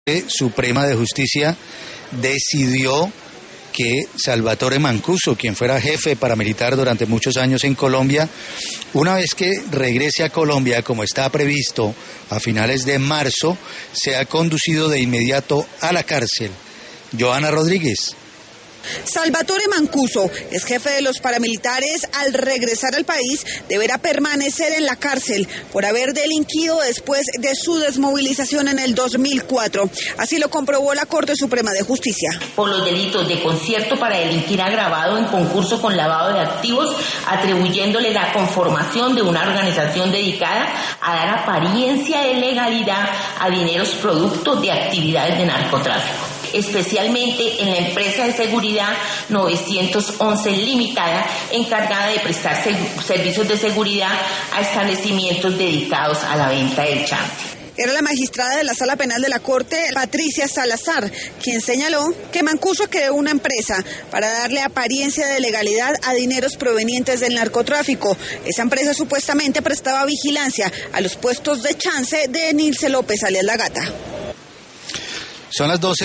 Suprema de Justicia decidió que Salvatore Mancuso, quien fuera jefe paramilitar durante muchos años en Colombia, una vez que regrese a Colombia, como está previsto a finales de marzo, sea conducido de inmediato a la cárcel. Joana Rodríguez. Salvatore Mancuso es jefe de los paramilitares. Al regresar al país deberá permanecer en la cárcel por haber delinquido después de su desmovilización en el 2004. Así lo comprobó la Corte Suprema de Justicia. Por los delitos de concierto para delinquir agravado en concurso con lavado de activos, atribuyéndole la conformación de una organización dedicada a dar apariencia de legalidad a dineros producto de actividades de narcotráfico, especialmente en la empresa de seguridad 911 Limitada, encargada de prestar servicios de seguridad a establecimientos dedicados a la venta del chante. Era la magistrada de la Sala Penal de la Corte, Patricia Salazar, quien señaló que Mancuso creó una empresa para darle apariencia de legalidad a dineros provenientes del narcotráfico. Esa empresa supuestamente prestaba vigilancia a los puestos de chance de Nilce López, alias La Gata. Son las 12.